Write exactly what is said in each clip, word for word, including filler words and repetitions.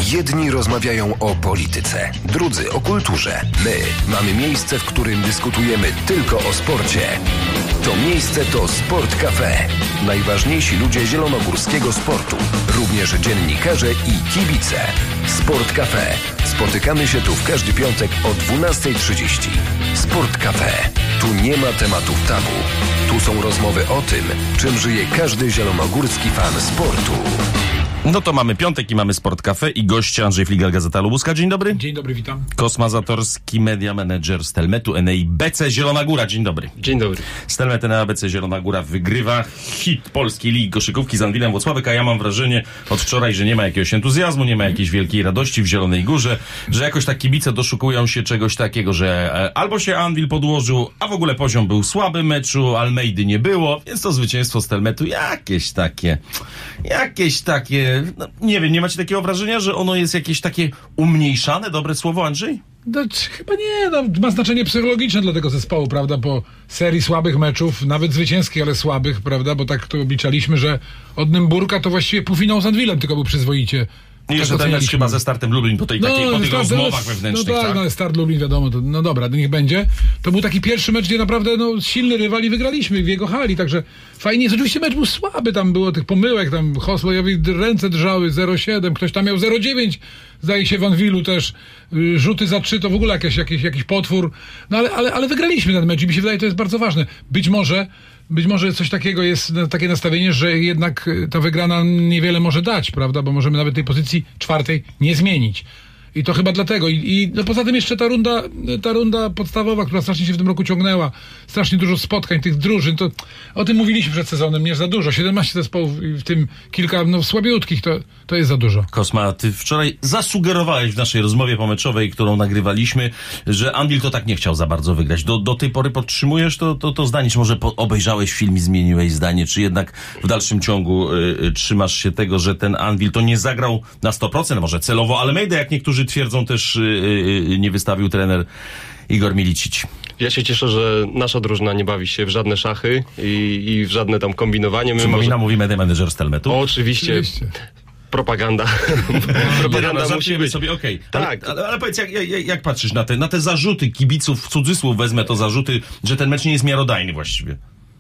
Jedni rozmawiają o polityce, drudzy o kulturze. My mamy miejsce, w którym dyskutujemy tylko o sporcie. To miejsce to Sport Cafe. Najważniejsi ludzie zielonogórskiego sportu, również dziennikarze i kibice. Sport Cafe. Spotykamy się tu w każdy piątek o dwunasta trzydzieści. Sport Cafe. Tu nie ma tematów tabu. Tu są rozmowy o tym, czym żyje każdy zielonogórski fan sportu. No to mamy piątek i mamy Sport Cafe i gościa Andrzej Fligal, Gazeta Lubuska. Dzień dobry. Dzień dobry, witam. Kosma Zatorski, media manager Stelmetu N A B C Zielona Góra. Dzień dobry. Dzień dobry. Stelmet N A B C Zielona Góra wygrywa hit polskiej ligi koszykówki z Anwilem Włocławek, a ja mam wrażenie od wczoraj, że nie ma jakiegoś entuzjazmu, nie ma jakiejś wielkiej radości w Zielonej Górze, że jakoś tak kibice doszukują się czegoś takiego, że albo się Anwil podłożył, a w ogóle poziom był słaby meczu, Almeidy nie było, więc to zwycięstwo Stelmetu jakieś takie, jakieś takie, no, nie wiem, nie macie takiego wrażenia, że ono jest jakieś takie umniejszane, dobre słowo, Andrzej? No, chyba nie, no, ma znaczenie psychologiczne dla tego zespołu, prawda, po serii słabych meczów, nawet zwycięskich, ale słabych, prawda, bo tak to obliczaliśmy, że od Nymburka to właściwie półfinał z Anwilem tylko był przyzwoicie. I jeszcze ten mecz chyba ze Startem Lublin po, tej, no, takiej, po tych start, rozmowach no, wewnętrznych, no tak? No ale Start Lublin wiadomo, to, no dobra, niech będzie. To był taki pierwszy mecz, gdzie naprawdę no, silny rywal i wygraliśmy w jego hali, także fajnie jest. Oczywiście mecz był słaby, tam było tych pomyłek, tam Hoslojowi ręce drżały, zero siedem, ktoś tam miał zero dziewięć, zdaje się w Anwilu też, y, rzuty za trzy, to w ogóle jakiś, jakiś, jakiś potwór, no ale, ale, ale wygraliśmy ten mecz i mi się wydaje, to jest bardzo ważne. Być może Być może coś takiego jest, takie nastawienie, że jednak ta wygrana niewiele może dać, prawda, bo możemy nawet tej pozycji czwartej nie zmienić. I to chyba dlatego. I, i no poza tym jeszcze ta runda, ta runda podstawowa, która strasznie się w tym roku ciągnęła, strasznie dużo spotkań tych drużyn, to o tym mówiliśmy przed sezonem, nie za dużo. siedemnaście zespołów, w tym kilka no, słabiutkich, to, to jest za dużo. Kosma, ty wczoraj zasugerowałeś w naszej rozmowie pomeczowej, którą nagrywaliśmy, że Anwil to tak nie chciał za bardzo wygrać. Do, do tej pory podtrzymujesz to, to, to zdanie? Czy może po, obejrzałeś film i zmieniłeś zdanie? Czy jednak w dalszym ciągu y, y, trzymasz się tego, że ten Anwil to nie zagrał na sto procent, może celowo Almeidę, jak niektórzy twierdzą, też yy, yy, nie wystawił trener Igor Milicic. Ja się cieszę, że nasza drużyna nie bawi się w żadne szachy i, i w żadne tam kombinowanie. My Przypomina, może... mówi media manager Stelmetu. O, oczywiście. oczywiście. Propaganda. Propaganda no, musi być. sobie, okej. Okay. Tak. Ale, ale, ale powiedz, jak, jak, jak patrzysz na te, na te zarzuty kibiców, w cudzysłów wezmę to zarzuty, że ten mecz nie jest miarodajny właściwie?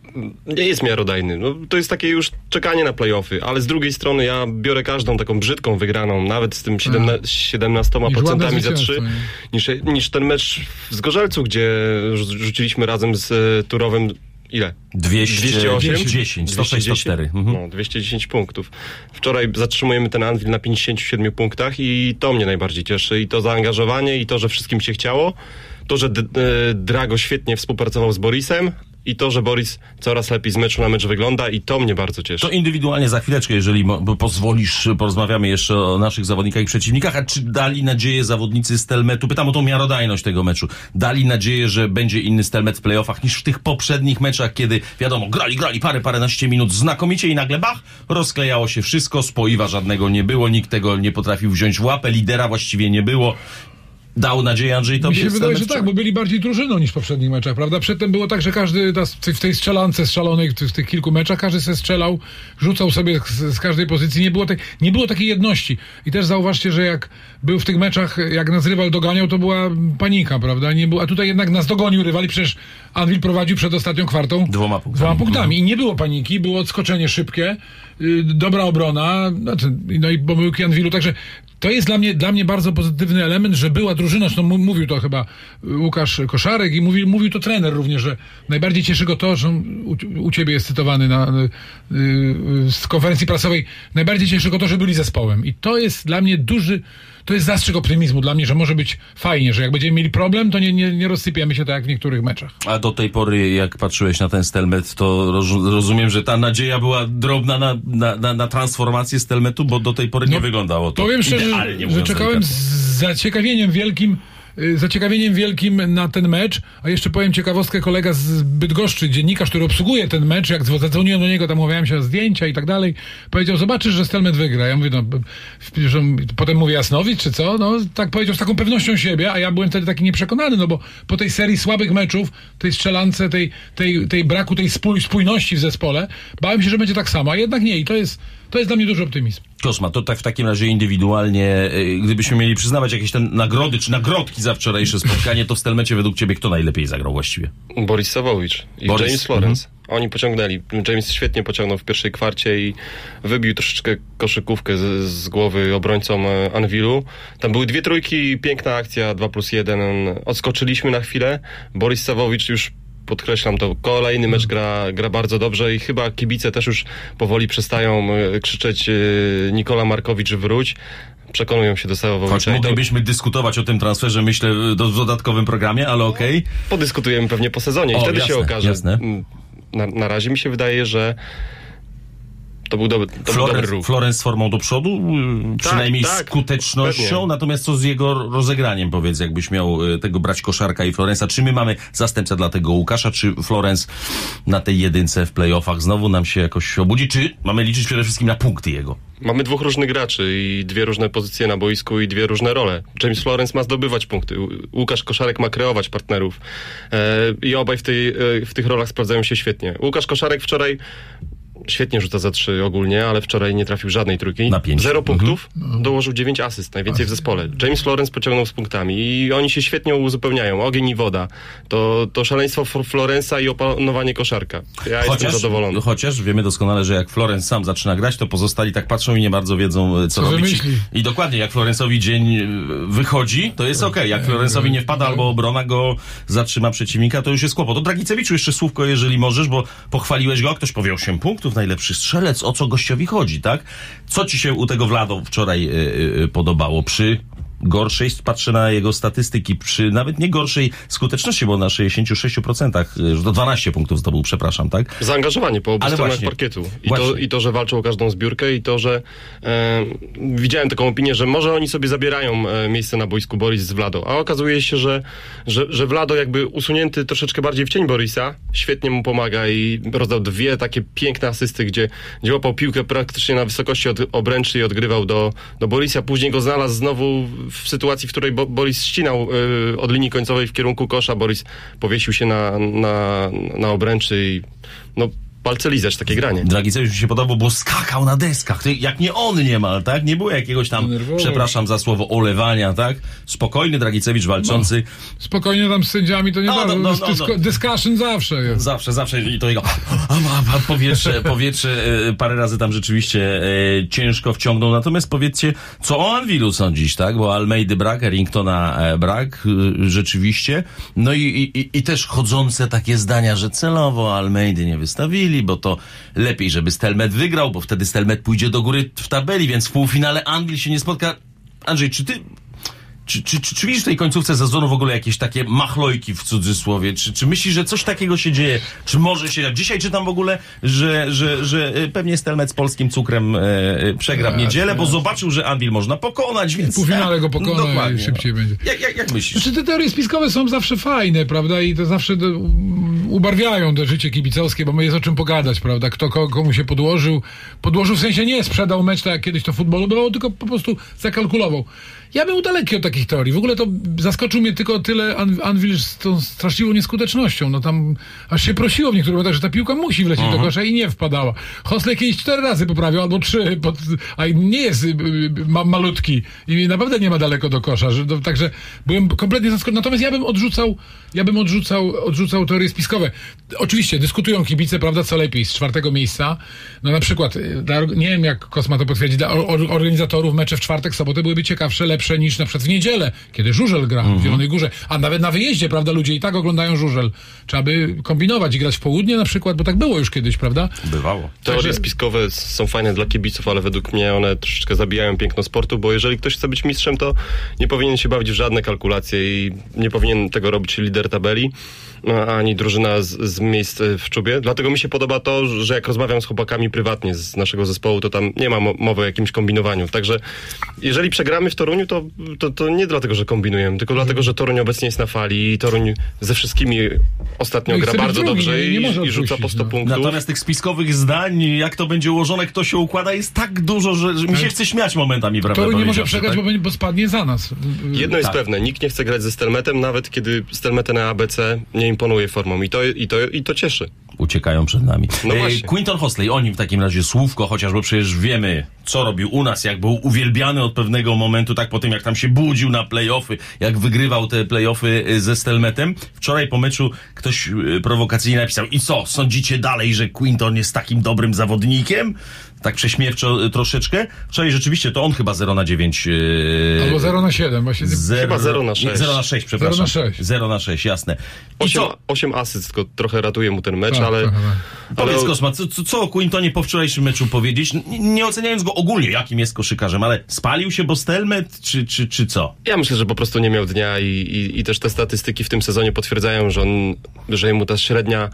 Nie jest miarodajny. No, to jest takie już czekanie na play-offy, ale z drugiej strony ja biorę każdą taką brzydką wygraną, nawet z tym siedemnastoma procentami za trzy, niż, niż ten mecz w Zgorzelcu, gdzie rzuciliśmy razem z Turowem ile? dwieście osiem? dwieście dziesięć, sto sześć, sto cztery. Mhm. No, dwieście dziesięć punktów. Wczoraj zatrzymujemy ten Anwil na pięćdziesięciu siedmiu punktach i to mnie najbardziej cieszy. I to zaangażowanie, i to, że wszystkim się chciało. To, że D- D- Drago świetnie współpracował z Borisem. I to, że Boris coraz lepiej z meczu na mecz wygląda i to mnie bardzo cieszy. To indywidualnie za chwileczkę, jeżeli mo- pozwolisz, porozmawiamy jeszcze o naszych zawodnikach i przeciwnikach. A czy dali nadzieję zawodnicy Stelmetu, pytam o tą miarodajność tego meczu, dali nadzieję, że będzie inny Stelmet w playoffach niż w tych poprzednich meczach, kiedy wiadomo, grali, grali parę, paręnaście minut znakomicie i nagle bach, rozklejało się wszystko, spoiwa żadnego nie było, nikt tego nie potrafił wziąć w łapę, lidera właściwie nie było. Dał nadzieję Andrzej Tobie? Mi się wydaje, że tak, bo byli bardziej drużyną niż w poprzednich meczach, prawda? Przedtem było tak, że każdy ta, w tej strzelance szalonej, w tych kilku meczach, każdy se strzelał, rzucał sobie z, z każdej pozycji, nie było, tej, nie było takiej jedności. I też zauważcie, że jak był w tych meczach, jak nas rywal doganiał, to była panika, prawda? Nie było, a tutaj jednak nas dogonił rywal i przecież Anwil prowadził przed ostatnią kwartą dwoma punktami. Dwoma punktami. I nie było paniki, było odskoczenie szybkie, yy, dobra obrona, znaczy, no i pomyłki Anwilu, także to jest dla mnie, dla mnie bardzo pozytywny element, że była drużyna, zresztą mówił to chyba Łukasz Koszarek i mówił, mówił to trener również, że najbardziej cieszy go to, że u, u ciebie jest cytowany na, yy, z konferencji prasowej, najbardziej cieszy go to, że byli zespołem. I to jest dla mnie duży, to jest zastrzyk optymizmu dla mnie, że może być fajnie, że jak będziemy mieli problem, to nie, nie, nie rozsypiemy się tak jak w niektórych meczach. A do tej pory, jak patrzyłeś na ten Stelmet, to roz, rozumiem, że ta nadzieja była drobna na, na, na, na transformację Stelmetu, bo do tej pory no, nie wyglądało to powiem szczerze, idealnie, że czekałem z zaciekawieniem wielkim zaciekawieniem wielkim na ten mecz, a jeszcze powiem ciekawostkę, kolega z Bydgoszczy, dziennikarz, który obsługuje ten mecz, jak zadzwoniłem do niego, tam umawiałem się o zdjęcia i tak dalej, powiedział, zobaczysz, że Stelmet wygra. Ja mówię, no, potem mówię, Jasnowicz, czy co? No, tak powiedział z taką pewnością siebie, a ja byłem wtedy taki nieprzekonany, no bo po tej serii słabych meczów, tej strzelance, tej, tej, tej braku tej spój, spójności w zespole, bałem się, że będzie tak samo, a jednak nie i to jest, to jest dla mnie duży optymizm. Kosma, to tak w takim razie indywidualnie, gdybyśmy mieli przyznawać jakieś tam nagrody czy nagrodki za wczorajsze spotkanie, to w Stelmecie według ciebie kto najlepiej zagrał właściwie? Boris Sawowicz i Boris. James Florence. Mhm. Oni pociągnęli. James świetnie pociągnął w pierwszej kwarcie i wybił troszeczkę koszykówkę z, z głowy obrońcom Anwilu. Tam były dwie trójki, piękna akcja, dwa plus jeden. Odskoczyliśmy na chwilę. Boris Sawowicz już, podkreślam to, kolejny mecz gra, gra bardzo dobrze i chyba kibice też już powoli przestają krzyczeć Nikola Markowicz wróć. Przekonują się do Sawowicza. Choć moglibyśmy dyskutować o tym transferze, myślę, do, w dodatkowym programie, ale okej. Okay. Podyskutujemy pewnie po sezonie i o, wtedy jasne, się okaże. Jasne. Na, na razie mi się wydaje, że to był dobry, to Florence, był dobry ruch. Florence z formą do przodu, tak, przynajmniej tak, skutecznością, pewnie. Natomiast co z jego rozegraniem, powiedz, jakbyś miał tego brać Koszarka i Florensa, czy my mamy zastępcę dla tego Łukasza, czy Florence na tej jedynce w playoffach znowu nam się jakoś obudzi, czy mamy liczyć przede wszystkim na punkty jego? Mamy dwóch różnych graczy i dwie różne pozycje na boisku i dwie różne role. James Florence ma zdobywać punkty, Łukasz Koszarek ma kreować partnerów e, i obaj w, tej, w tych rolach sprawdzają się świetnie. Łukasz Koszarek wczoraj świetnie rzuca za trzy ogólnie, ale wczoraj nie trafił żadnej trójki. Na pięć. Zero punktów, mhm. dołożył dziewięć asyst, najwięcej w zespole. James Florence pociągnął z punktami i oni się świetnie uzupełniają. Ogień i woda. To, to szaleństwo Florensa i opanowanie Koszarka. Ja chociaż, jestem zadowolony. Chociaż wiemy doskonale, że jak Florence sam zaczyna grać, to pozostali tak patrzą i nie bardzo wiedzą, co, co robić. I dokładnie, jak Florence'owi dzień wychodzi, to jest okej. Okay. Jak Florence'owi nie wpada albo obrona go zatrzyma przeciwnika, to już jest kłopot. O Dragicewiczu jeszcze słówko, jeżeli możesz, bo pochwaliłeś go, ktoś powie osiem punktów, najlepszy strzelec, o co gościowi chodzi, tak? Co ci się u tego Vlado wczoraj yy, yy, podobało? Przy gorszej, patrzę na jego statystyki, przy nawet nie gorszej skuteczności, bo na sześćdziesiąt sześć procent, że to dwanaście punktów zdobył, przepraszam, tak? Zaangażowanie po obu Ale stronach właśnie, parkietu. I to, I to, że walczą o każdą zbiórkę i to, że e, widziałem taką opinię, że może oni sobie zabierają e, miejsce na boisku Boris z Vlado, a okazuje się, że, że, że Vlado jakby usunięty troszeczkę bardziej w cień Borisa, świetnie mu pomaga i rozdał dwie takie piękne asysty, gdzie, gdzie łapał piłkę praktycznie na wysokości od obręczy i odgrywał do, do Borisa, później go znalazł znowu w sytuacji, w której Bo- Boris ścinał y, od linii końcowej w kierunku kosza. Boris powiesił się na, na, na obręczy i no palce lizać takie granie. Dragicewicz mi się podobał, bo skakał na deskach, jak nie on niemal, tak? Nie było jakiegoś tam, nerwowo. Przepraszam za słowo, olewania, tak? Spokojny Dragicewicz walczący. No, spokojnie tam z sędziami to nie no, bardzo. No, no, no, no. Discussion zawsze jest. Zawsze, zawsze i to jego powietrze, powietrze parę razy tam rzeczywiście e, ciężko wciągnął. Natomiast powiedzcie, co o Anwilu sądzisz, tak? Bo Almeidy brak, Erringtona e, brak, e, rzeczywiście. No i, i, i też chodzące takie zdania, że celowo Almeidy nie wystawili, bo to lepiej, żeby Stelmet wygrał, bo wtedy Stelmet pójdzie do góry w tabeli, więc w półfinale Anwil się nie spotka. Andrzej, czy ty Czy, czy, czy, czy widzisz w tej końcówce sezonu w ogóle jakieś takie machlojki w cudzysłowie? Czy, czy myślisz, że coś takiego się dzieje? Czy może się... Dzisiaj czytam w ogóle, że, że, że pewnie Stelmet z polskim cukrem e, przegra w niedzielę, bo zobaczył, że Anwil można pokonać, więc... W półfinale go pokona dokładnie, i szybciej no. będzie. Jak, jak, jak myślisz? Znaczy te teorie spiskowe są zawsze fajne, prawda? I to zawsze do, ubarwiają to życie kibicowskie, bo jest o czym pogadać, prawda? Kto komu się podłożył. Podłożył w sensie nie sprzedał mecz, tak jak kiedyś to w futbolu było, tylko po prostu zakalkulował. Ja bym udaleki od takich teorii. W ogóle to zaskoczył mnie tylko tyle Anwil z tą straszliwą nieskutecznością. No tam aż się prosiło w niektórych momentach, że ta piłka musi wlecieć uh-huh. do kosza i nie wpadała. Hosle kiedyś cztery razy poprawiał, albo trzy, pod, a nie jest ma, malutki i naprawdę nie ma daleko do kosza. Że, to, także byłem kompletnie zaskoczony. Natomiast ja bym odrzucał, ja bym odrzucał, odrzucał teorie spiskowe. Oczywiście dyskutują kibice, prawda, co lepiej z czwartego miejsca. No na przykład, dla, nie wiem jak Kosma to potwierdzi, dla organizatorów mecze w czwartek, sobotę byłyby ciekawsze, lepsze niż na przykład w niedzielę, kiedy żużel gra mm-hmm. w Zielonej Górze, a nawet na wyjeździe, prawda, ludzie i tak oglądają żużel. Trzeba by kombinować i grać w południe na przykład, bo tak było już kiedyś, prawda? Bywało. Teorie Także... spiskowe są fajne dla kibiców, ale według mnie one troszeczkę zabijają piękno sportu, bo jeżeli ktoś chce być mistrzem, to nie powinien się bawić w żadne kalkulacje i nie powinien tego robić lider tabeli, ani drużyna z, z miejsc w czubie. Dlatego mi się podoba to, że jak rozmawiam z chłopakami prywatnie z naszego zespołu, to tam nie ma mowy o jakimś kombinowaniu. Także jeżeli przegramy w Toruniu, to, to, to nie dlatego, że kombinujemy, tylko dlatego, że Toruń obecnie jest na fali i Toruń ze wszystkimi ostatnio no gra bardzo drugi, dobrze nie, nie i, i rzuca po sto no. punktów. Natomiast tych spiskowych zdań, jak to będzie ułożone, kto się układa, jest tak dużo, że, że mi się chce śmiać momentami, prawda? Toruń nie może przegrać, tak? bo, bo spadnie za nas. Jedno jest tak. pewne, nikt nie chce grać ze Stelmetem, nawet kiedy Stelmety na A B C nie imponuje formą i to, i to, i to cieszy. uciekają przed nami. No e, właśnie. Quinton Hosley, o nim w takim razie słówko, chociaż bo przecież wiemy, co robił u nas, jak był uwielbiany od pewnego momentu, tak po tym jak tam się budził na play-offy, jak wygrywał te play-offy ze Stelmetem. Wczoraj po meczu ktoś prowokacyjnie napisał: i co, sądzicie dalej, że Quinton jest takim dobrym zawodnikiem? Tak prześmiewczo troszeczkę. Wczoraj rzeczywiście to on chyba zero na dziewięć. Yy, Albo zero na siedem. Właśnie. Zero, chyba zero na sześć. zero na sześć, przepraszam. zero na sześć. zero na sześć, jasne. I osiem, co? osiem asyst, tylko trochę ratuje mu ten mecz, tak, ale... tak, tak. Powiedz, ale... Kosma, co, co, co o Quintonie po wczorajszym meczu powiedzieć? Nie, nie oceniając go ogólnie, jakim jest koszykarzem, ale spalił się Stelmet, czy, czy, czy co? Ja myślę, że po prostu nie miał dnia i, i, i też te statystyki w tym sezonie potwierdzają, że on, że mu ta średnia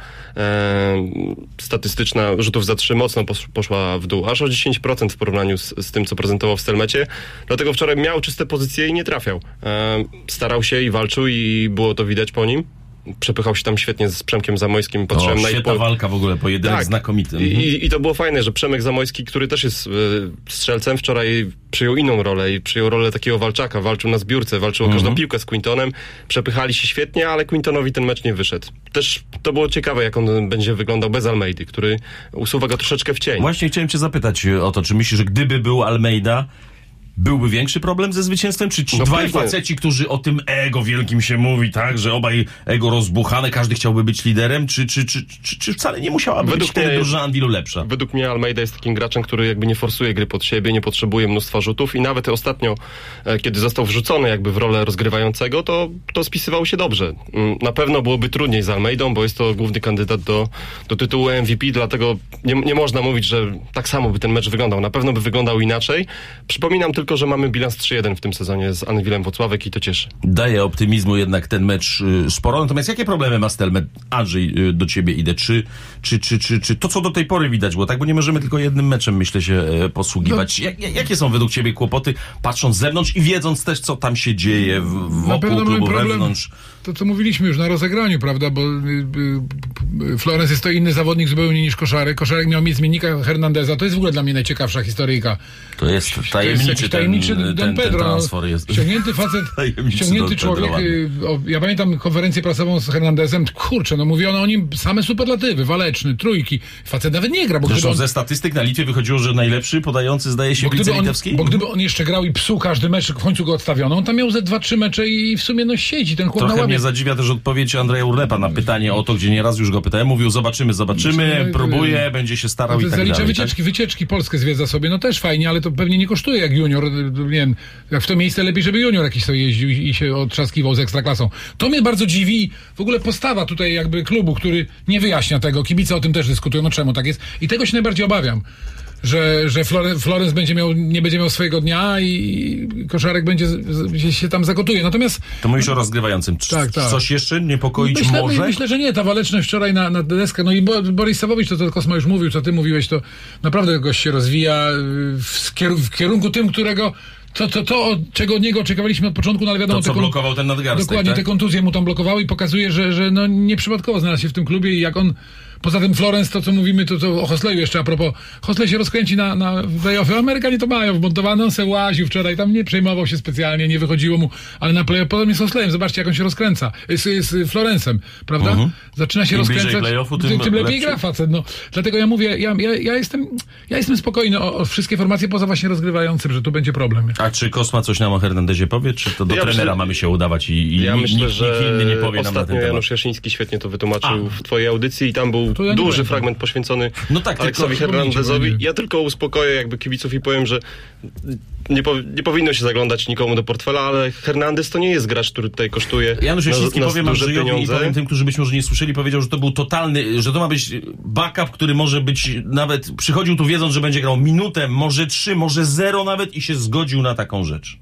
e, statystyczna rzutów za trzy mocno posz, poszła w dół, aż o dziesięć procent w porównaniu z, z tym, co prezentował w Stelmecie. Dlatego wczoraj miał czyste pozycje i nie trafiał. E, starał się i walczył i było to widać po nim. Przepychał się tam świetnie z Przemkiem Zamojskim. Patrzyłem o, na świetna po... walka w ogóle, pojedynek tak. znakomity. I, i, I to było fajne, że Przemek Zamojski, który też jest y, strzelcem, wczoraj przyjął inną rolę i przyjął rolę takiego walczaka. Walczył na zbiórce, walczył o każdą Mhm. piłkę z Quintonem. Przepychali się świetnie, ale Quintonowi ten mecz nie wyszedł. Też to było ciekawe, jak on będzie wyglądał bez Almeidy, który usuwa go troszeczkę w cień. Właśnie chciałem cię zapytać o to, czy myślisz, że gdyby był Almeida, byłby większy problem ze zwycięstwem? Czy ci No dwaj pewnie. faceci, którzy o tym ego wielkim się mówi, tak, że obaj ego rozbuchane, każdy chciałby być liderem, czy, czy, czy, czy, czy wcale nie musiałaby Według być wtedy mnie- drużyna Anwilu lepsza? Według mnie Almeida jest takim graczem, który jakby nie forsuje gry pod siebie, nie potrzebuje mnóstwa rzutów i nawet ostatnio, e, kiedy został wrzucony jakby w rolę rozgrywającego, to, to spisywał się dobrze. Mm, Na pewno byłoby trudniej z Almeidą, bo jest to główny kandydat do, do tytułu M V P, dlatego nie, nie można mówić, że tak samo by ten mecz wyglądał. Na pewno by wyglądał inaczej. Przypominam tylko, że mamy bilans trzy jeden w tym sezonie z Anwilem Włocławek i to cieszy. Daje optymizmu jednak ten mecz y, sporo. Natomiast jakie problemy ma Stelmet? Andrzej, y, do ciebie idę. Czy, czy, czy, czy, czy to, co do tej pory widać było, tak? Bo nie możemy tylko jednym meczem, myślę, się e, posługiwać. Jak, jak, jakie są według ciebie kłopoty, patrząc z zewnątrz i wiedząc też, co tam się dzieje w, Na wokół pewno mamy klubu, problem, wewnątrz? to co mówiliśmy już na rozegraniu, prawda, bo y, y, Florence jest to inny zawodnik zupełnie niż Koszarek. Koszarek miał mieć zmiennika Hernandeza, to jest w ogóle dla mnie najciekawsza historyjka. To jest To jest tajemniczy, jakiś tajemniczy ten, Don ten, ten Pedro. transfer jest. Ściągnięty facet, Tajemniczy ściągnięty Don człowiek. Pedro, y, o, ja pamiętam konferencję prasową z Hernandezem. Kurczę, no mówiono o nim same superlatywy, waleczny, trójki. Facet nawet nie gra, bo Zresztą gdyby on, ze statystyk na Litwie wychodziło, że najlepszy podający zdaje się bo gdyby, on, wicelitewski. bo gdyby on jeszcze grał i psuł każdy mecz, w końcu go odstawiono, on tam miał ze dwa, trzy mecze i w sumie no siedzi ten chłop na Trochę ławie. mnie zadziwia też odpowiedź Andrzeja Urlepa na pytanie o to, gdzie nieraz już go pytałem. Mówił, zobaczymy, zobaczymy, Myślę, próbuje, będzie się starał i tak Zalicza dalej. wycieczki, wycieczki Polskę zwiedza sobie, no też fajnie, ale to pewnie nie kosztuje jak junior, nie wiem, jak w to miejsce lepiej, żeby junior jakiś sobie jeździł i, i się otrzaskiwał z Ekstraklasą. To mnie bardzo dziwi, w ogóle postawa tutaj jakby klubu, który nie wyjaśnia tego, kibice o tym też dyskutują, no czemu tak jest i tego się najbardziej obawiam. Że, że Flore, Florence będzie miał, nie będzie miał swojego dnia i Koszarek będzie z, się tam zagotuje. Natomiast To mówisz o rozgrywającym. C- Tak, tak. Coś jeszcze niepokoić myślę, może? myślę, że nie. Ta waleczność wczoraj na, na deskę, no i Bo, Boris Sawowicz, to co Kosma już mówił, co ty mówiłeś, to naprawdę gość się rozwija w, kierunku, w kierunku tym, którego to, to, to, od czego od niego oczekiwaliśmy od początku, no ale wiadomo... To, co te kon- blokował ten nadgarstek, Dokładnie, tak? te kontuzje mu tam blokowały i pokazuje, że, że no nieprzypadkowo znalazł się w tym klubie i jak on... Poza tym Florence, to co mówimy, to, to o Hosleyu jeszcze a propos. Hosley się rozkręci na, na play-offy. Amerykanie to mają wmontowane, on se łaził wczoraj, tam nie przejmował się specjalnie, nie wychodziło mu, ale na play-off podobnie z Hosleyem, zobaczcie jak on się rozkręca. Z, z Florencem, prawda? Mhm. Zaczyna się Im bliżej rozkręcać, play-offu, tym tym, tym lepiej lepszy. gra facet. No. Dlatego ja mówię, ja, ja, ja, jestem, ja jestem spokojny o, o wszystkie formacje poza właśnie rozgrywającym, że tu będzie problem. A czy Kosma coś nam o Hernandezie powie, czy to do Ja trenera myślę- mamy się udawać i, i Ja nikt, myślę, nikt, że nikt inny nie powie nam na ten ostatnio temat? Janusz Jaszyński świetnie to wytłumaczył A. w twojej audycji i tam był To ja nie duży byłem. fragment poświęcony No tak, Aleksowi tylko Hernandezowi. przypomnijcie, bo Ja tylko uspokoję jakby kibiców i powiem, że nie, po, nie powinno się zaglądać nikomu do portfela, ale Hernandez to nie jest gracz, który tutaj kosztuje Janusz Jaszyński, na, na powiem duże Andrzejowi i pieniądze. powiem tym, którzy być może nie słyszeli, powiedział, że to był totalny, że to ma być backup, który może być nawet, przychodził tu wiedząc, że będzie grał minutę, może trzy, może zero nawet i się zgodził na taką rzecz.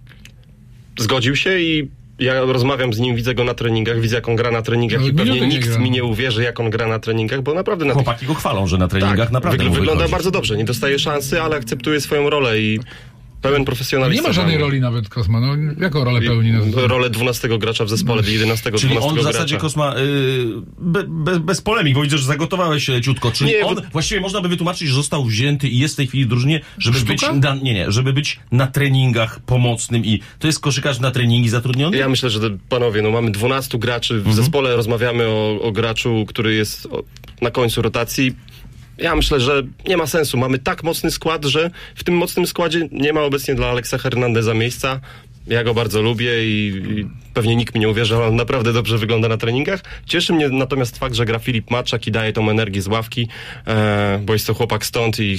Zgodził się i ja rozmawiam z nim, widzę go na treningach, widzę jak on gra na treningach Ale i pewnie minuty nie nikt gra. mi nie uwierzy, jak on gra na treningach, bo naprawdę na tych Chłopaki go chwalą, że na treningach tak, naprawdę wygl- mu wygląda wychodzi. bardzo dobrze, nie dostaje szansy, ale akceptuje swoją rolę i Pełen profesjonalista. Nie ma żadnej roli nawet Kosma, no jaką rolę pełni? No? Rolę dwunastego gracza w zespole, jedenastego, Czyli dwunastego on w zasadzie gracza. Kosma, yy, be, be, bez polemik, bo widzę, że zagotowałeś się leciutko. Czyli Nie, on, bo... właściwie można by wytłumaczyć, że został wzięty i jest w tej chwili w drużynie, żeby Sztuka? być na, nie, nie, żeby być na treningach pomocnym i to jest koszykarz na treningi zatrudniony? Ja myślę, że to, panowie, no mamy dwunastu graczy w Mhm. zespole, rozmawiamy o, o graczu, który jest o, na końcu rotacji. Ja myślę, że nie ma sensu. Mamy tak mocny skład, że w tym mocnym składzie nie ma obecnie dla Aleksa Hernandeza miejsca. Ja go bardzo lubię i, i pewnie nikt mi nie uwierzy, ale on naprawdę dobrze wygląda na treningach. Cieszy mnie natomiast fakt, że gra Filip Maczak i daje tą energię z ławki, e, bo jest to chłopak stąd i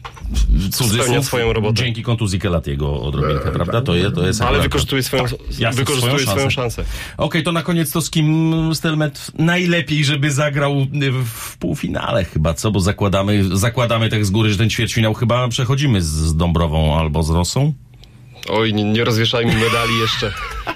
spełnia swoją robotę. Dzięki kontuzji Kelatiego odrobinkę, e, prawda? To jest, to jest Ale akurat... wykorzystuje swoją, tak, jasne, wykorzystuje swoją swoją szansę. szansę. Okej, okay, to na koniec to z kim Stelmet najlepiej, żeby zagrał w półfinale chyba, co? Bo zakładamy, zakładamy tak z góry, że ten ćwierćfinał chyba przechodzimy z Dąbrową albo z Rosą? Oj, nie, nie rozwieszajmy medali jeszcze.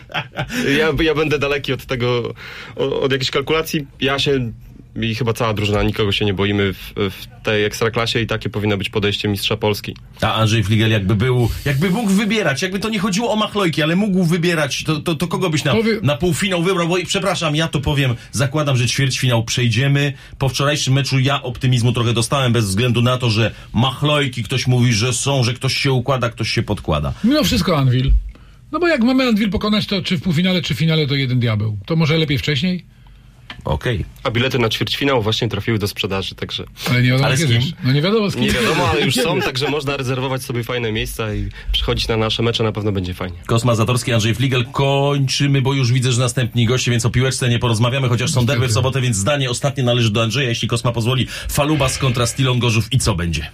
Ja, ja będę daleki od tego, od, od jakiejś kalkulacji. Ja się i chyba cała drużyna, nikogo się nie boimy w, w tej ekstraklasie i takie powinno być podejście mistrza Polski. A Andrzej Fligel jakby był, jakby mógł wybierać, jakby to nie chodziło o machlojki, ale mógł wybierać, to, to, to kogo byś na, Powie... na półfinał wybrał? Bo i przepraszam, ja to powiem, zakładam, że ćwierćfinał przejdziemy. Po wczorajszym meczu ja optymizmu trochę dostałem, bez względu na to, że machlojki, ktoś mówi, że są, że ktoś się układa, ktoś się podkłada. Mimo wszystko Anwil. No bo jak mamy Anwil pokonać, to czy w półfinale, czy w finale, to jeden diabeł. To może lepiej wcześniej? Okej. Okay. A bilety na ćwierćfinał właśnie trafiły do sprzedaży, także... Ale nie wiadomo ale kiedy. No nie wiadomo z kim. Nie wiadomo, ale już są, także można rezerwować sobie fajne miejsca i przychodzić na nasze mecze, na pewno będzie fajnie. Kosma Zatorski, Andrzej Fligel. Kończymy, bo już widzę, że następni goście, więc o piłeczce nie porozmawiamy, chociaż są derby w sobotę, więc zdanie ostatnie należy do Andrzeja, jeśli Kosma pozwoli. Falubas kontra Stilon Gorzów i co będzie?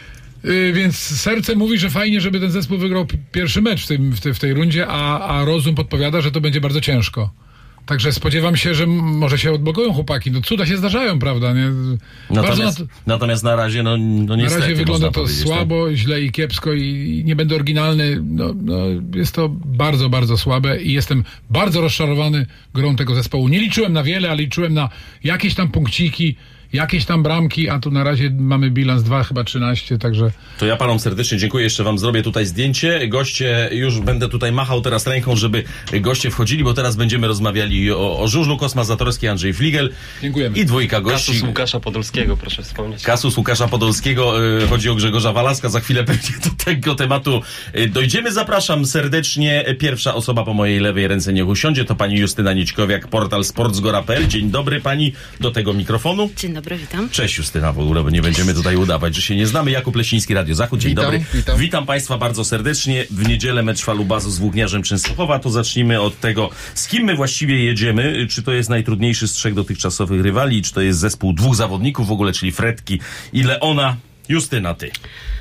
Yy, więc serce mówi, że fajnie, żeby ten zespół wygrał p- pierwszy mecz w, tym, w, te, w tej rundzie, a, a rozum podpowiada, że to będzie bardzo ciężko. Także spodziewam się, że m- może się odblokują chłopaki. No cuda się zdarzają, prawda? Nie? Natomiast na, to, natomiast na razie, no, no niestety, na razie wygląda to powiedzieć, słabo, tak? źle i kiepsko i nie będę oryginalny. No, no, jest to bardzo, bardzo słabe i jestem bardzo rozczarowany grą tego zespołu. Nie liczyłem na wiele, ale liczyłem na jakieś tam punkciki, jakieś tam bramki, a tu na razie mamy bilans dwa, chyba trzynaście, także... To ja panom serdecznie dziękuję, jeszcze wam zrobię tutaj zdjęcie. Goście, już będę tutaj machał teraz ręką, żeby goście wchodzili, bo teraz będziemy rozmawiali o, o żużlu. Kosma Zatorski, Andrzej Fligel. Dziękujemy. I dwójka gości. Kasus Łukasza Podolskiego, proszę wspomnieć. Kasus Łukasza Podolskiego, yy, chodzi o Grzegorza Walaska, za chwilę pewnie do tego tematu yy, dojdziemy. Zapraszam serdecznie. Pierwsza osoba po mojej lewej ręce niech usiądzie, to pani Justyna Nićkowiak, portal sportsgora kropka p l. Dzień dobry pani, do tego mikrofonu. Dzień dobry, witam. Cześć Justyna w ogóle, bo nie będziemy tutaj udawać, że się nie znamy. Jakub Leśniński, Radio Zachód, dzień Witam, dobry. witam. Witam państwa bardzo serdecznie. W niedzielę mecz Falubazu z Włókniarzem Częstochowa. To zacznijmy od tego, z kim my właściwie jedziemy. Czy to jest najtrudniejszy z trzech dotychczasowych rywali, czy to jest zespół dwóch zawodników w ogóle, czyli Fredki i Leona. Justyna, ty.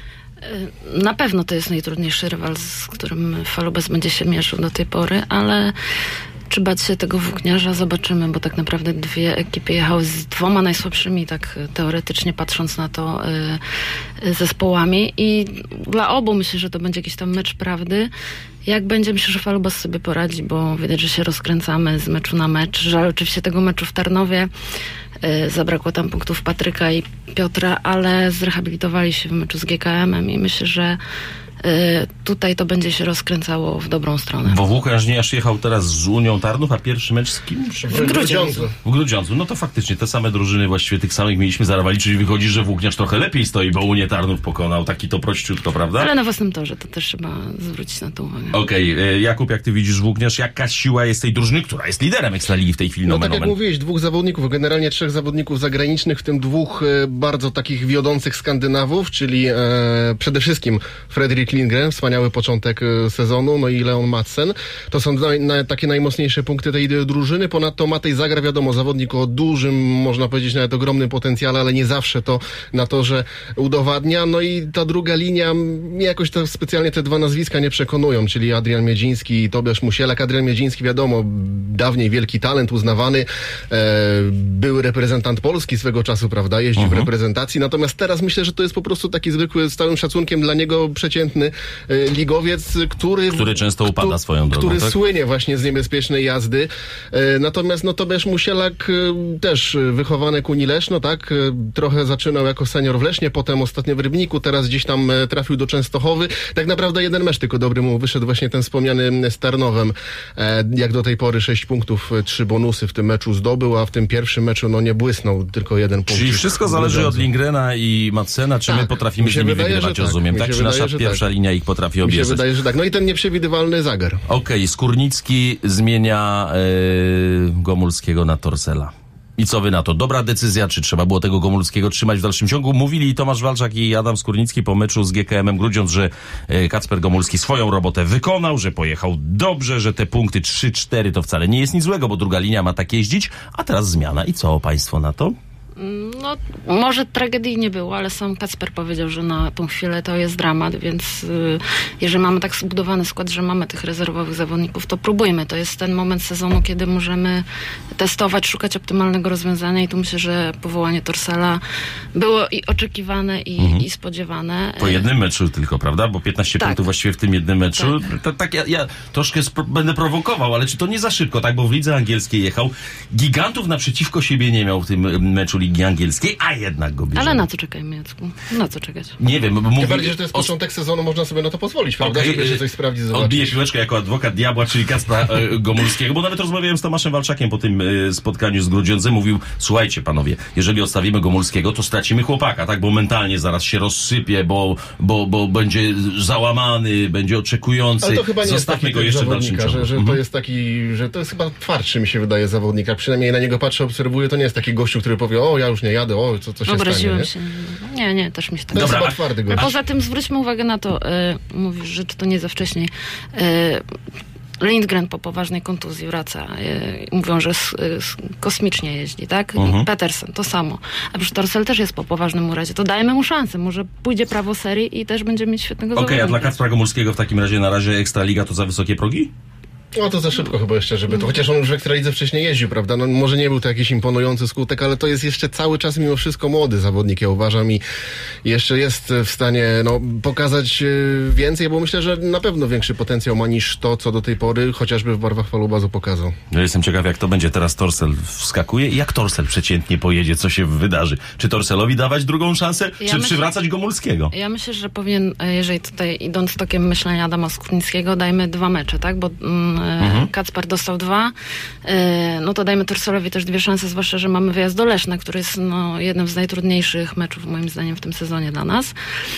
Na pewno to jest najtrudniejszy rywal, z którym Falubas będzie się mierzył do tej pory, ale czy bać się tego Włókniarza? Zobaczymy, bo tak naprawdę dwie ekipy jechały z dwoma najsłabszymi, tak teoretycznie patrząc na to, y, zespołami i dla obu myślę, że to będzie jakiś tam mecz prawdy. Jak będzie, myślę, że Falubas sobie poradzi, bo widać, że się rozkręcamy z meczu na mecz. Żal oczywiście tego meczu w Tarnowie. Yy, zabrakło tam punktów Patryka i Piotra, ale zrehabilitowali się w meczu z G K M-em i myślę, że yy, tutaj to będzie się rozkręcało w dobrą stronę. Bo Włókniarz nie aż jechał teraz z Unią Tarnów, a pierwszy mecz z kim? W Grudziądzu. W Grudziądzu. No to faktycznie te same drużyny, właściwie tych samych mieliśmy zarawali, czyli wychodzi, że Włókniarz trochę lepiej stoi, bo Unię Tarnów pokonał. Taki to prościutko, prawda? Ale na własnym torze, to też trzeba zwrócić na to uwagę. Okej, okay. Jakub, jak ty widzisz Włókniarz, jaka siła jest tej drużyny, która jest liderem Ekstraligi w tej chwili? No Nomen, tak jak nomen. mówiłeś, dwóch zawodników, generalnie trzech zawodników zagranicznych, w tym dwóch e, bardzo takich wiodących Skandynawów, czyli e, przede wszystkim Fredrik Lindgren, wspaniały początek e, sezonu, no i Leon Madsen. To są na, na, takie najmocniejsze punkty tej drużyny. Ponadto Matej Zagra, wiadomo, zawodnik o dużym, można powiedzieć nawet ogromnym potencjale, ale nie zawsze to na torze udowadnia. No i ta druga linia, mnie jakoś to specjalnie te dwa nazwiska nie przekonują, czyli Adrian Miedziński i Tobiasz Musielak. Adrian Miedziński, wiadomo, dawniej wielki talent, uznawany, e, był reprezentant Polski swego czasu, prawda, jeździł uh-huh. w reprezentacji, natomiast teraz myślę, że to jest po prostu taki zwykły, z całym szacunkiem dla niego, przeciętny ambitny y, ligowiec, który... Który często upada kto, swoją drogą, Który tak? słynie właśnie z niebezpiecznej jazdy. Y, natomiast no Tobiasz Musielak y, też wychowany Kuni Leszno, tak? Y, trochę zaczynał jako senior w Lesznie, potem ostatnio w Rybniku, teraz gdzieś tam y, trafił do Częstochowy. Tak naprawdę jeden mecz tylko dobry mu wyszedł, właśnie ten wspomniany z Tarnowem. E, jak do tej pory sześć punktów, trzy bonusy w tym meczu zdobył, a w tym pierwszym meczu no nie błysnął, tylko jeden punkt. Czyli wszystko zależy od Lingrena i Madsena, czy tak, my potrafimy mi się z nimi wydaje, wygrywać, że tak. rozumiem, Mi tak? się Czy wydaje, nasza że pierwsza tak. linia ich potrafi Mi się obierać? wydaje, że tak. No i ten nieprzewidywalny Zager. Okej, okay, Skórnicki zmienia yy, Gomulskiego na Torsela. I co wy na to? Dobra decyzja, czy trzeba było tego Gomulskiego trzymać w dalszym ciągu? Mówili Tomasz Walczak i Adam Skórnicki po meczu z G K M-em Grudziądz, że e, Kacper Gomulski swoją robotę wykonał, że pojechał dobrze, że te punkty trzy cztery to wcale nie jest nic złego, bo druga linia ma tak jeździć, a teraz zmiana. I co państwo na to? No, może tragedii nie było, ale sam Kacper powiedział, że na tą chwilę to jest dramat, więc y, jeżeli mamy tak zbudowany skład, że mamy tych rezerwowych zawodników, to próbujmy. To jest ten moment sezonu, kiedy możemy testować, szukać optymalnego rozwiązania i tu myślę, że powołanie Torsela było i oczekiwane, i, mhm. i spodziewane. Po jednym meczu tylko, prawda? Bo piętnaście tak. punktów właściwie w tym jednym meczu. Tak, to, tak ja, ja troszkę spro- będę prowokował, ale czy to nie za szybko, tak? Bo w lidze angielskiej jechał. Gigantów naprzeciwko siebie nie miał w tym meczu Ligi Angielskiej, a jednak go bierze. Ale na co czekajmy, Jacku? Na co czekać? Nie wiem, bo Tym mówię... bardziej, że to jest początek sezonu, można sobie na to pozwolić, prawda? Okay, żeby się coś sprawdzić, zobaczyć. Odbiję piłeczkę jako adwokat diabła, czyli Kacpra e, Gomulskiego, bo nawet rozmawiałem z Tomaszem Walczakiem po tym e, spotkaniu z Grudziądzem, mówił, słuchajcie panowie, jeżeli odstawimy Gomulskiego, to stracimy chłopaka, tak, bo mentalnie zaraz się rozsypie, bo, bo, bo będzie załamany, będzie oczekujący. Ale to chyba nie Zostawmy jest go taki jeszcze w dalszym zawodnika, ciągu. że, że mhm. to jest taki, że to jest chyba twardszy, mi się wydaje, zawodnika. Przynajmniej na niego patrzę, obserwuję, to nie jest taki gościu, który powie, o, ja już nie jadę, o, co, co się Obraziłem stanie, się. Nie, nie, też mi się tak to jest Dobra, chyba twardy A gość. poza tym zwróćmy uwagę na to, e, mówisz, że czy to nie za wcześnie. E, Lindgren po poważnej kontuzji wraca. E, mówią, że s, s, kosmicznie jeździ, tak? Mhm. I Petersen, to samo. A przecież Torsel też jest po poważnym urazie. To dajmy mu szansę. Może pójdzie prawo serii i też będzie mieć świetnego Okej, zawodnika. a dla Kacpra Gomulskiego w takim razie na razie Ekstraliga to za wysokie progi? No to za szybko chyba jeszcze, żeby to, chociaż on już w Ekstralidze wcześniej jeździł, prawda? No może nie był to jakiś imponujący skutek, ale to jest jeszcze cały czas mimo wszystko młody zawodnik, ja uważam, i jeszcze jest w stanie, no, pokazać więcej, bo myślę, że na pewno większy potencjał ma niż to, co do tej pory, chociażby w barwach Falubazu pokazał. Ja jestem ciekaw, jak to będzie. Teraz Torsel wskakuje i jak Torsel przeciętnie pojedzie, co się wydarzy? Czy Torselowi dawać drugą szansę, Ja czy myślę- przywracać Gomulskiego? Ja myślę, że powinien, e, jeżeli tutaj idąc tokiem myślenia Adama Skórnickiego, dajmy dwa mecze, tak? Bo mm, mhm. Kacper dostał dwa, e, no to dajmy Torselowi też dwie szanse, zwłaszcza, że mamy wyjazd do Leszna, który jest no, jednym z najtrudniejszych meczów moim zdaniem w tym sezonie dla nas.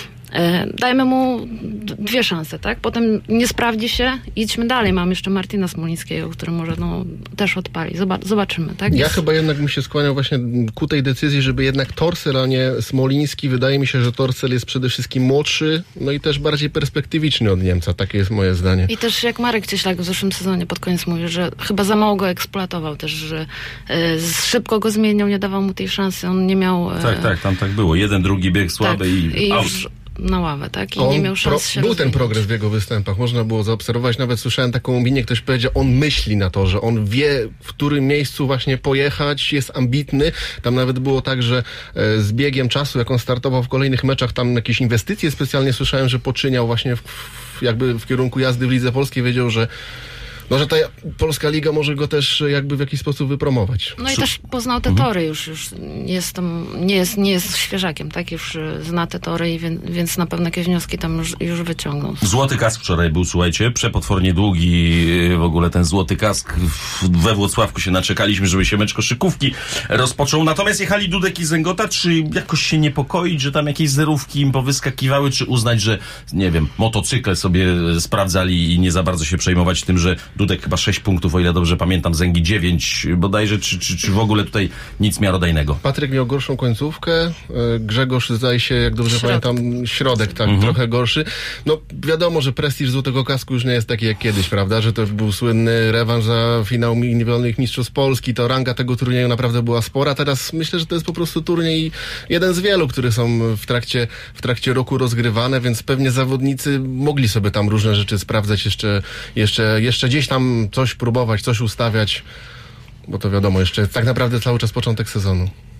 E, dajmy mu d- dwie szanse, tak? Potem nie sprawdzi się, idźmy dalej. Mamy jeszcze Martina Smolińskiego, który może no, też odpali. Zoba- zobaczymy, tak? Ja Jest- chyba jednak bym się skłaniał właśnie ku tej decyzji, żeby jednak Torsel, a nie Smoliński. Wydaje mi się, że Torsel jest przede wszystkim młodszy, no i też bardziej perspektywiczny od Niemca. Takie jest moje zdanie. I też jak Marek Cieślak w zeszłym sezonie pod koniec mówił, że chyba za mało go eksploatował też, że e, szybko go zmieniał, nie dawał mu tej szansy, on nie miał... E, Tak, tak, tam tak było. Jeden, drugi bieg słaby tak, i, i out. już na ławę, tak? I On nie miał szans pro- się Był ten rozwijać. progres w jego występach, można było zaobserwować. Nawet słyszałem taką opinię, ktoś powiedział, on myśli na to, że on wie, w którym miejscu właśnie pojechać, jest ambitny. Tam nawet było tak, że e, z biegiem czasu, jak on startował w kolejnych meczach, tam jakieś inwestycje specjalnie słyszałem, że poczyniał właśnie w, w, jakby w kierunku jazdy w lidze polskiej, wiedział, że no, że ta polska liga może go też jakby w jakiś sposób wypromować. No i też poznał te tory już, już jest tam, nie jest, nie jest świeżakiem, tak? Już e, zna te tory, i wie, więc na pewno jakieś wnioski tam już, już wyciągnął. Złoty kask wczoraj był, słuchajcie, przepotwornie długi w ogóle ten złoty kask. We Włocławku się naczekaliśmy, żeby się mecz koszykówki rozpoczął. Natomiast jechali Dudek i Zęgota. Czy jakoś się niepokoić, że tam jakieś zerówki im powyskakiwały, czy uznać, że, nie wiem, motocykle sobie sprawdzali i nie za bardzo się przejmować tym, że Dudek chyba sześć punktów, o ile dobrze pamiętam, Zęgi dziewięć bodajże, czy, czy, czy w ogóle tutaj nic miarodajnego? Patryk miał gorszą końcówkę, e, Grzegorz zdaje się, jak dobrze Środek. pamiętam, środek, tak, Mhm. trochę gorszy. No wiadomo, że prestiż Złotego Kasku już nie jest taki jak kiedyś, prawda, że to był słynny rewanż za finał indywidualnych mistrzostw Polski, to ranga tego turnieju naprawdę była spora. Teraz myślę, że to jest po prostu turniej jeden z wielu, które są w trakcie, w trakcie roku rozgrywane, więc pewnie zawodnicy mogli sobie tam różne rzeczy sprawdzać, jeszcze, jeszcze, jeszcze gdzieś tam coś próbować, coś ustawiać, bo to wiadomo, jeszcze tak naprawdę cały czas początek sezonu.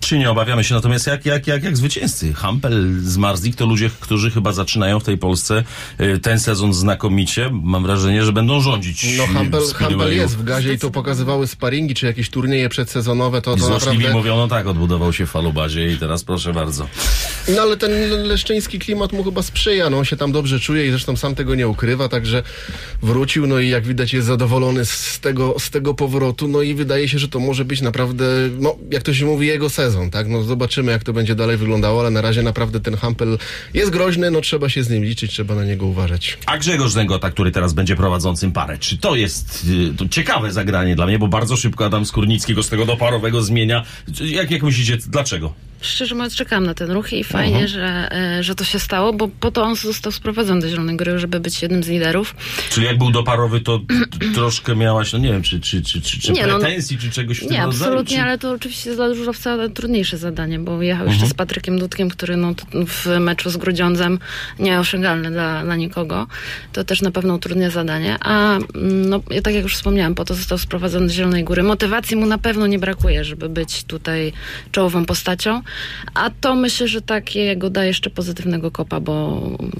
Czy nie obawiamy się? Natomiast jak, jak, jak, jak zwycięzcy? Hampel z Marsdik to ludzie, którzy chyba zaczynają w tej Polsce y, ten sezon znakomicie. Mam wrażenie, że będą rządzić. No Hampel, Hampel jest w gazie i to pokazywały sparingi, czy jakieś turnieje przedsezonowe. To, I to złośliwi naprawdę... mówią, no tak, odbudował się w Falubazie i teraz proszę bardzo. No ale ten leszczyński klimat mu chyba sprzyja, no on się tam dobrze czuje i zresztą sam tego nie ukrywa, także wrócił, no i jak widać jest zadowolony z tego, z tego powrotu, no i wydaje się, że to może być naprawdę, no jak to się mówi, jego sezon, tak, no zobaczymy jak to będzie dalej wyglądało, ale na razie naprawdę ten Hampel jest groźny, no trzeba się z nim liczyć, trzeba na niego uważać. A Grzegorz Zęgota, który teraz będzie prowadzącym parę, czy to jest y, to ciekawe zagranie dla mnie, bo bardzo szybko Adam Skórnicki go z tego doparowego zmienia. Jak, jak myślicie, dlaczego? Szczerze mówiąc, czekam na ten ruch i fajnie, uh-huh. że, że to się stało, bo po to on został sprowadzony do Zielonej Góry, żeby być jednym z liderów. Czyli jak był doparowy, to troszkę miałaś, no nie wiem, czy, czy, czy, czy, czy nie, pretensji, no, czy czegoś w tym nie, rodzaju? Nie, absolutnie, czy... ale to oczywiście jest dla żużlowca trudniejsze zadanie, bo jechał uh-huh. jeszcze z Patrykiem Dudkiem, który no, w meczu z Grudziądzem nieosiągalny dla, dla nikogo. To też na pewno utrudnia zadanie. A no, tak jak już wspomniałam, po to został sprowadzony do Zielonej Góry. Motywacji mu na pewno nie brakuje, żeby być tutaj czołową postacią. A to myślę, że takiego da jeszcze pozytywnego kopa, bo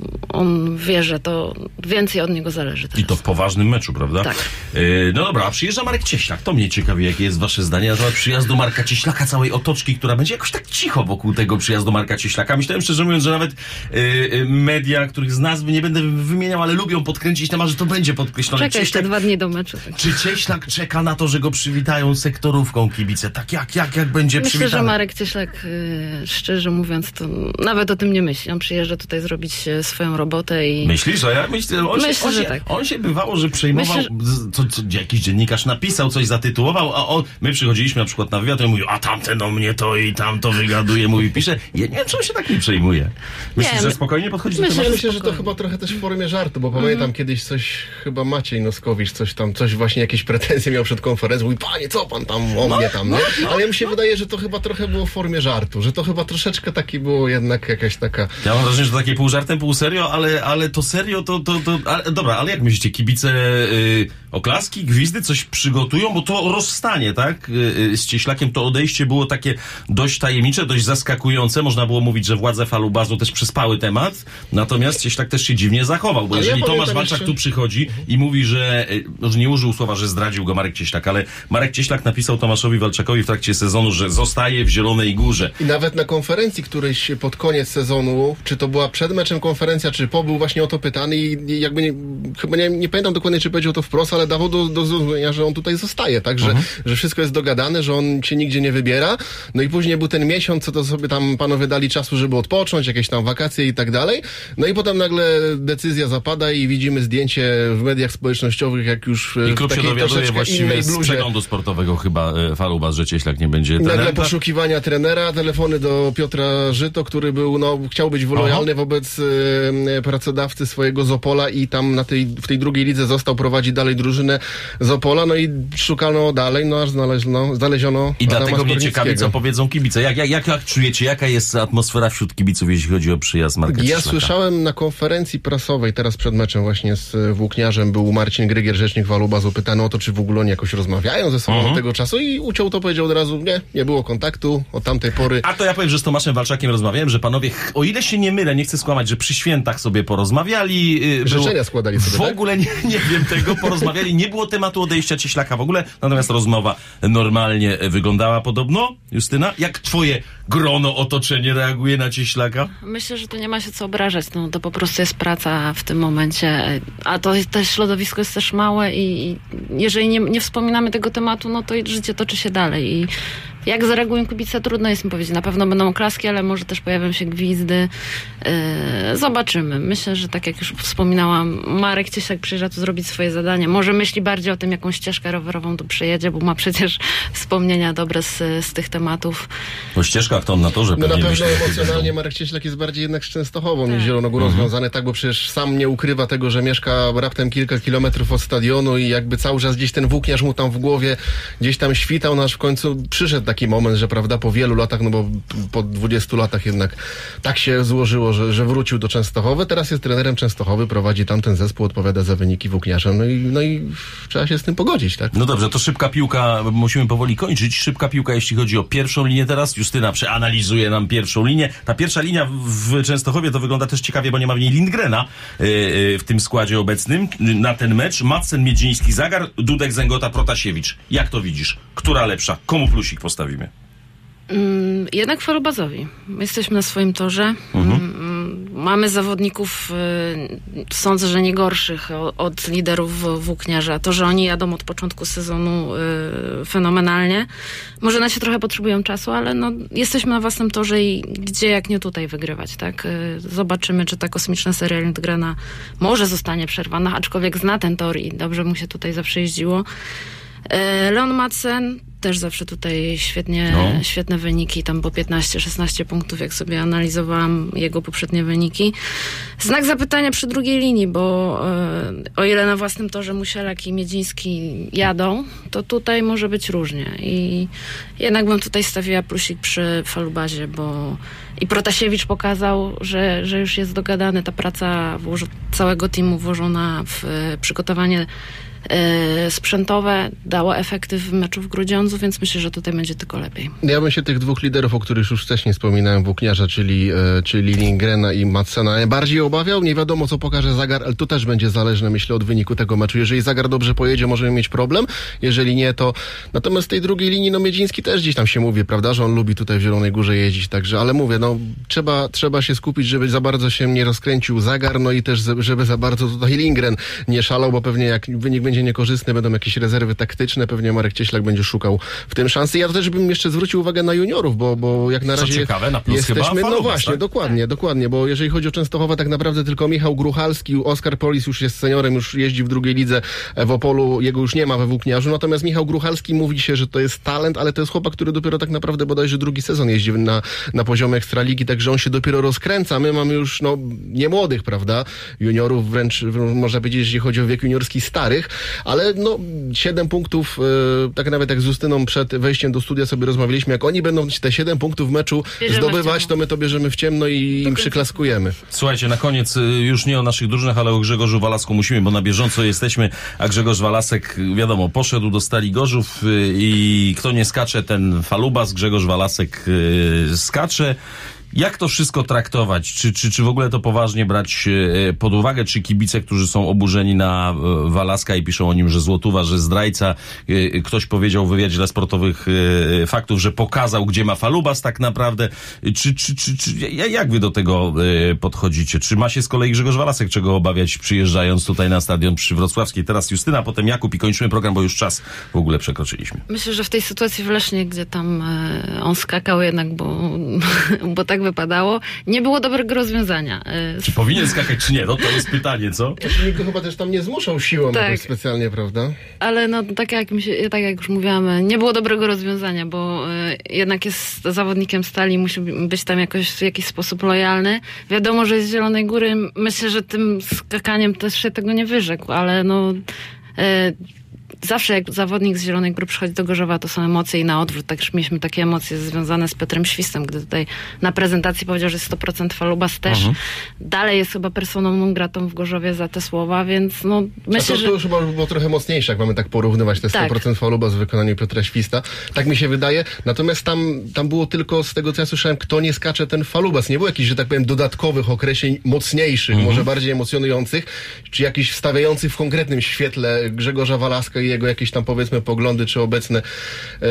on wie, że to więcej od niego zależy teraz. I to w poważnym meczu, prawda? Tak. Yy, no dobra, a przyjeżdża Marek Cieślak. To mnie ciekawi, jakie jest wasze zdanie na temat przyjazdu Marka Cieślaka, całej otoczki, która będzie jakoś tak cicho wokół tego przyjazdu Marka Cieślaka. Myślałem szczerze mówiąc, że nawet yy, media, których z nazwy nie będę wymieniał, ale lubią podkręcić temat, że to będzie podkreślone. Czeka jeszcze dwa dni do meczu. Tak. Czy Cieślak czeka na to, że go przywitają sektorówką kibice? Tak jak, jak, jak będzie Myślę, przywitany? że Marek Cieślak, yy, szczerze mówiąc, to nawet o tym nie myśli. On przyjeżdża tutaj zrobić swoją robotę i... Myślisz? A ja myślę, on, myślę, się, on, że się, tak. on się bywało, że przejmował, Myślę, że... co, co, jakiś dziennikarz napisał, coś zatytułował, a on, my przychodziliśmy na przykład na wywiad i on mówił, a tamten o mnie to i tamto wygaduje, mówi, pisze. Ja nie wiem, czy on się tak nie przejmuje. Myślisz, nie, że spokojnie podchodzi myślę, do tematu? Myślę, że to chyba trochę też w formie żartu, bo pamiętam mm. kiedyś coś, chyba Maciej Noskowicz, coś tam, coś właśnie, jakieś pretensje miał przed konferencją, mówi, panie, co pan tam, o mnie tam, nie? Ale mi się wydaje, że to chyba trochę było w formie żartu, że to chyba troszeczkę taki było jednak jakaś taka... Ja mam wrażenie, że to takie pół żartem, pół serio, ale, ale to serio, to, to, to ale, dobra, ale jak myślicie, kibice y, oklaski, gwizdy, coś przygotują, bo to rozstanie, tak? Y, z Cieślakiem to odejście było takie dość tajemnicze, dość zaskakujące, można było mówić, że władze Falubazu też przyspały temat, natomiast Cieślak też się dziwnie zachował, bo ale jeżeli ja Tomasz Walczak jeszcze... tu przychodzi i mówi, że, może nie użył słowa, że zdradził go Marek Cieślak, ale Marek Cieślak napisał Tomaszowi Walczakowi w trakcie sezonu, że zostaje w Zielonej Górze. I nawet na konferencji którejś pod koniec sezonu, czy to była przed meczem konferencja, czy po, był właśnie o to pytany i jakby nie, chyba nie, nie pamiętam dokładnie, czy powiedział to wprost, ale dawał do, do zrozumienia, że on tutaj zostaje, tak, że, uh-huh. że wszystko jest dogadane, że on się nigdzie nie wybiera. No i później był ten miesiąc, co to sobie tam panowie dali czasu, żeby odpocząć, jakieś tam wakacje i tak dalej. No i potem nagle decyzja zapada i widzimy zdjęcie w mediach społecznościowych, jak już I klub się dowiaduje właściwie z przeglądu sportowego chyba e, Falubas, że Cieślak nie będzie trenerem. Nagle poszukiwania trenera, telefony do Piotra Żyto, który był, no, chciał być lojalny Aha. wobec e, pracodawcy swojego z Opola i tam na tej, w tej drugiej lidze został, prowadzi dalej drużynę z Opola, no i szukano dalej, no aż znaleziono, znaleziono I Adama dlatego mnie ciekawi, co powiedzą kibice. Jak, jak, jak, jak czujecie, jaka jest atmosfera wśród kibiców, jeśli chodzi o przyjazd Marka Ja Cieślaka? słyszałem na konferencji prasowej, teraz przed meczem właśnie z Włókniarzem, był Marcin Grygier, rzecznik Falubazu, pytany o to, czy w ogóle oni jakoś rozmawiają ze sobą uh-huh. od tego czasu i uciął to, powiedział od razu, nie, nie było kontaktu od tamtej pory. A to ja powiem, że z Tomaszem Walczakiem rozmawiałem, że panowie, o ile się nie mylę, nie chcę skłamać, że przy świętach sobie porozmawiali. Yy, Życzenia było, składali sobie, W tak? ogóle nie, nie wiem tego, porozmawiali, nie było tematu odejścia Cieślaka w ogóle, natomiast rozmowa normalnie wyglądała podobno. Justyna, jak twoje grono, otoczenie reaguje na Cieślaka? Myślę, że to nie ma się co obrażać, no to po prostu jest praca w tym momencie, a to też środowisko jest też małe i, i jeżeli nie, nie wspominamy tego tematu, no to życie toczy się dalej i jak zareagują kibice, trudno jest mi powiedzieć. Na pewno będą oklaski, ale może też pojawią się gwizdy. Yy, zobaczymy. Myślę, że tak jak już wspominałam, Marek Cieślak przyjeżdża tu zrobić swoje zadanie. Może myśli bardziej o tym, jaką ścieżkę rowerową tu przyjedzie, bo ma przecież wspomnienia dobre z, z tych tematów. Po ścieżkach to on na torze No na pewno myśli, emocjonalnie Marek Cieślak jest bardziej jednak z Częstochową tak. niż Zielonogórą mhm. związany, tak, bo przecież sam nie ukrywa tego, że mieszka raptem kilka kilometrów od stadionu i jakby cały czas gdzieś ten włókniarz mu tam w głowie gdzieś tam świtał, no aż w końcu przyszedł taki taki moment, że prawda, po wielu latach, no bo po dwudziestu latach jednak tak się złożyło, że, że wrócił do Częstochowy. Teraz jest trenerem Częstochowy, prowadzi tamten zespół, odpowiada za wyniki włókniarza. No i, no i trzeba się z tym pogodzić, tak? No dobrze, to szybka piłka, musimy powoli kończyć. Szybka piłka, jeśli chodzi o pierwszą linię teraz. Justyna przeanalizuje nam pierwszą linię. Ta pierwsza linia w Częstochowie to wygląda też ciekawie, bo nie ma w niej Lindgrena yy, yy, w tym składzie obecnym. Na ten mecz Madsen, Miedziński, Zagar, Dudek, Zęgota, Protasiewicz. Jak to widzisz? Która lepsza? Komu plusik postawimy? Mm, jednak Falubazowi. Jesteśmy na swoim torze. Mhm. Mm, mamy zawodników, y, sądzę, że nie gorszych o, od liderów włókniarza. To, że oni jadą od początku sezonu y, fenomenalnie. Może na się trochę potrzebują czasu, ale no, jesteśmy na własnym torze i gdzie jak nie tutaj wygrywać, tak? Y, zobaczymy, czy ta kosmiczna seria Lindgrena może zostanie przerwana, aczkolwiek zna ten tor i dobrze mu się tutaj zawsze jeździło. Y, Leon Madsen też zawsze tutaj świetnie, no. świetne wyniki, tam po piętnaście szesnaście punktów, jak sobie analizowałam jego poprzednie wyniki. Znak zapytania przy drugiej linii, bo e, o ile na własnym torze Musielak i Miedziński jadą, to tutaj może być różnie. I jednak bym tutaj stawiła plusik przy Falubazie, bo i Protasiewicz pokazał, że, że już jest dogadany, ta praca włożo- całego teamu włożona w e, przygotowanie Yy, sprzętowe dało efekty w meczu w Grudziądzu, więc myślę, że tutaj będzie tylko lepiej. Ja bym się tych dwóch liderów, o których już wcześniej wspominałem, włókniarza, czyli, e, czyli Lindgrena i Madsena, najbardziej obawiał. Nie wiadomo, co pokaże Zagar, ale to też będzie zależne, myślę, od wyniku tego meczu. Jeżeli Zagar dobrze pojedzie, możemy mieć problem. Jeżeli nie, to... Natomiast z tej drugiej linii, no Miedziński też gdzieś tam się mówi, prawda, że on lubi tutaj w Zielonej Górze jeździć, także, ale mówię, no trzeba, trzeba się skupić, żeby za bardzo się nie rozkręcił Zagar, no i też, żeby za bardzo tutaj Lindgren nie szalał, bo pewnie jak wynik będzie niekorzystny, będą jakieś rezerwy taktyczne, pewnie Marek Cieślak będzie szukał w tym szansy. Ja też bym jeszcze zwrócił uwagę na juniorów, bo, bo jak na razie Co ciekawe, na plus jesteśmy, chyba no Falubas, właśnie, tak? dokładnie, tak. dokładnie, bo jeżeli chodzi o Częstochowę, tak naprawdę tylko Michał Gruchalski, Oskar Polis już jest seniorem, już jeździ w drugiej lidze w Opolu, jego już nie ma we włókniarzu, natomiast Michał Gruchalski mówi się, że to jest talent, ale to jest chłopak, który dopiero tak naprawdę bodajże drugi sezon jeździ na, na poziomie Ekstraligi, także on się dopiero rozkręca. My mamy już, no, nie młodych, prawda, juniorów, wręcz można powiedzieć, jeśli chodzi o wiek juniorski, starych, ale no siedem punktów, yy, tak nawet jak z Justyną przed wejściem do studia sobie rozmawialiśmy, jak oni będą te siedem punktów w meczu bierzemy zdobywać, w to my to bierzemy w ciemno i im przyklaskujemy. Słuchajcie, na koniec już nie o naszych drużynach, ale o Grzegorzu Walasku musimy, bo na bieżąco jesteśmy, a Grzegorz Walasek, wiadomo, poszedł do Stali Gorzów i kto nie skacze, ten Falubas, Grzegorz Walasek yy, skacze. Jak to wszystko traktować? Czy, czy, czy w ogóle to poważnie brać pod uwagę? Czy kibice, którzy są oburzeni na Walaska i piszą o nim, że złotuwa, że zdrajca? Ktoś powiedział w wywiadzie dla Sportowych Faktów, że pokazał, gdzie ma Falubas tak naprawdę. Czy, czy, czy, czy jak wy do tego podchodzicie? Czy ma się z kolei Grzegorz Walasek czego obawiać, przyjeżdżając tutaj na stadion przy Wrocławskiej? Teraz Justyna, potem Jakub i kończymy program, bo już czas w ogóle przekroczyliśmy. Myślę, że w tej sytuacji w Lesznie, gdzie tam on skakał jednak, bo, bo tak wypadało, nie było dobrego rozwiązania. Czy powinien skakać, czy nie? No to jest pytanie, co? Nikt go chyba też tam nie zmuszał siłą tak. jakoś specjalnie, prawda? Ale no, tak jak, mi się, tak jak już mówiłam, nie było dobrego rozwiązania, bo y, jednak jest zawodnikiem Stali, musi być tam jakoś, w jakiś sposób lojalny. Wiadomo, że jest z Zielonej Góry. Myślę, że tym skakaniem też się tego nie wyrzekł, ale no... Y, Zawsze jak zawodnik z Zielonej Góry przychodzi do Gorzowa, to są emocje i na odwrót. Także mieliśmy takie emocje związane z Piotrem Świstem, gdy tutaj na prezentacji powiedział, że jest sto procent Falubas też. Mhm. Dalej jest chyba personą non gratą w Gorzowie za te słowa, więc no myślę, to, że... To już chyba było trochę mocniejsze, jak mamy tak porównywać te sto procent tak. Falubas w wykonaniu Piotra Śwista. Tak mi się wydaje. Natomiast tam, tam było tylko, z tego co ja słyszałem, kto nie skacze, ten Falubas. Nie było jakichś, że tak powiem, dodatkowych określeń mocniejszych, mhm. może bardziej emocjonujących, czy jakichś wstawiających w konkretnym świetle Grzegorza Walaska i jego jakieś tam, powiedzmy, poglądy, czy obecne e,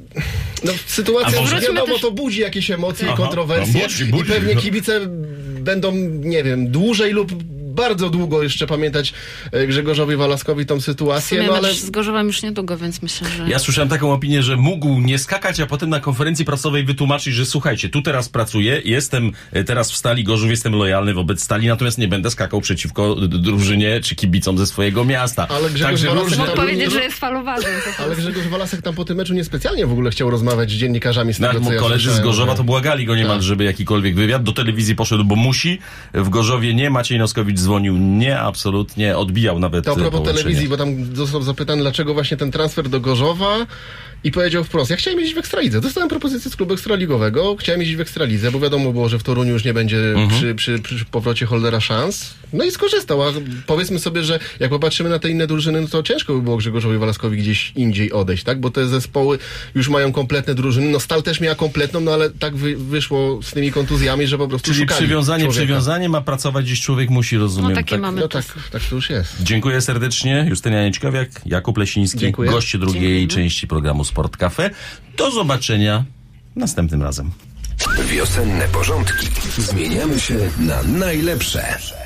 no sytuacja, już wiadomo, też... to budzi jakieś emocje Aha, i kontrowersje no, budzi, budzi, i pewnie kibice będą, nie wiem, dłużej lub bardzo długo jeszcze pamiętać Grzegorzowi Walaskowi tą sytuację. No, ale z Gorzowem już niedługo, więc myślę, że... Ja słyszałem taką opinię, że mógł nie skakać, a potem na konferencji prasowej wytłumaczyć, że słuchajcie, tu teraz pracuję, jestem teraz w Stali Gorzów, jestem lojalny wobec Stali, natomiast nie będę skakał przeciwko drużynie czy kibicom ze swojego miasta. Ale Grzegorz Walasek mógł powiedzieć, że jest Falubazem. Ale Grzegorz Walasek tam po tym meczu niespecjalnie w ogóle chciał rozmawiać z dziennikarzami. Z tego, no, co ja koledzy z Gorzowa że... to błagali go niemal, tak. żeby jakikolwiek wywiad. Do telewizji poszedł, bo musi. W Gorzowie nie. Maciej Noskowicz dzwonił nie, absolutnie. Odbijał nawet to a propos połączenie. telewizji, bo tam został zapytany, dlaczego właśnie ten transfer do Gorzowa i powiedział wprost, ja chciałem jeździć w Ekstralidze. Dostałem propozycję z klubu ekstraligowego, chciałem jeździć w Ekstralidze, bo wiadomo było, że w Toruniu już nie będzie mhm. przy, przy, przy powrocie Holdera szans. No i skorzystał, a powiedzmy sobie, że jak popatrzymy na te inne drużyny, no to ciężko by było Grzegorzowi Walaskowi gdzieś indziej odejść, tak? Bo te zespoły już mają kompletne drużyny. No Stal też miała kompletną, no ale tak wy, wyszło z tymi kontuzjami, że po prostu Czyli szukali przywiązanie, człowieka. przywiązanie ma pracować, gdzieś człowiek musi, rozumiem. No takie tak? mamy No tak, tak to już jest. Dziękuję serdecznie. Justyna Jańczkowiak, Jakub Lesiński, Dziękuję. goście drugiej Dziękujemy. części programu Sport Cafe. Do zobaczenia następnym razem. Wiosenne porządki zmieniamy się na najlepsze.